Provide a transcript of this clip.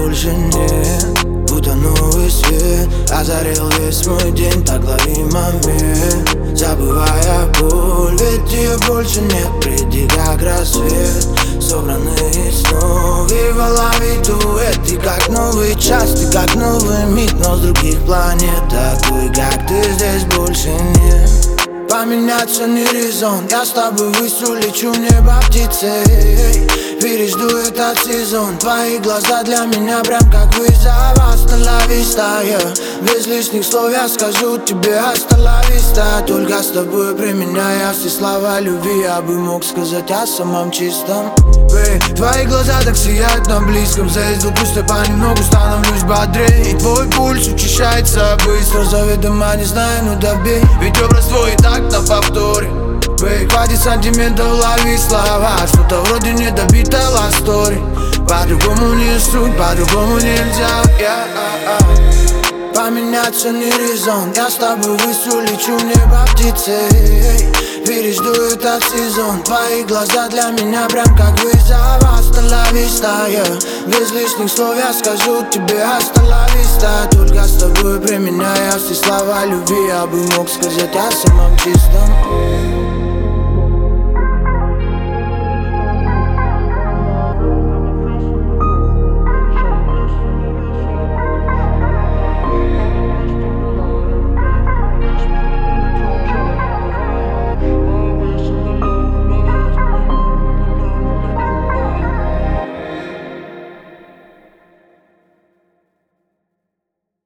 больше нет. Будто новый свет озарил весь мой день, так лови момент, забывая боль, ведь ее больше нет. Приди как рассвет, собранный снов, и в голове дуэт. Ты как новый час, ты как новый миг, но с других планет. Такой, как ты, здесь больше нет. Поменяться не резон, я с тобой выстру, лечу в небо птицей. Пережду этот сезон, твои глаза для меня прям как вызов. Остановись-то, без лишних слов я скажу тебе остановись-то. Только с тобой применяя все слова любви, я бы мог сказать о самом чистом. Твои глаза так сияют на близком, заездил пусто понемногу, становлюсь бодрее. И твой пульс учащается быстро, заведомо не знаю, ну добей. Ведь образ твой и так на повторе. Хватит сантиментов, лови слова, что-то вроде недобитой love story. По-другому не суть, по-другому нельзя, Поменяться не резон, я с тобой выстру, лечу в небо птицей. Пережду этот сезон, твои глаза для меня прям как вызов. Остановись-то, без лишних слов я скажу тебе остановись-то. Только с тобой применяя все слова любви, я бы мог сказать о самом чистом.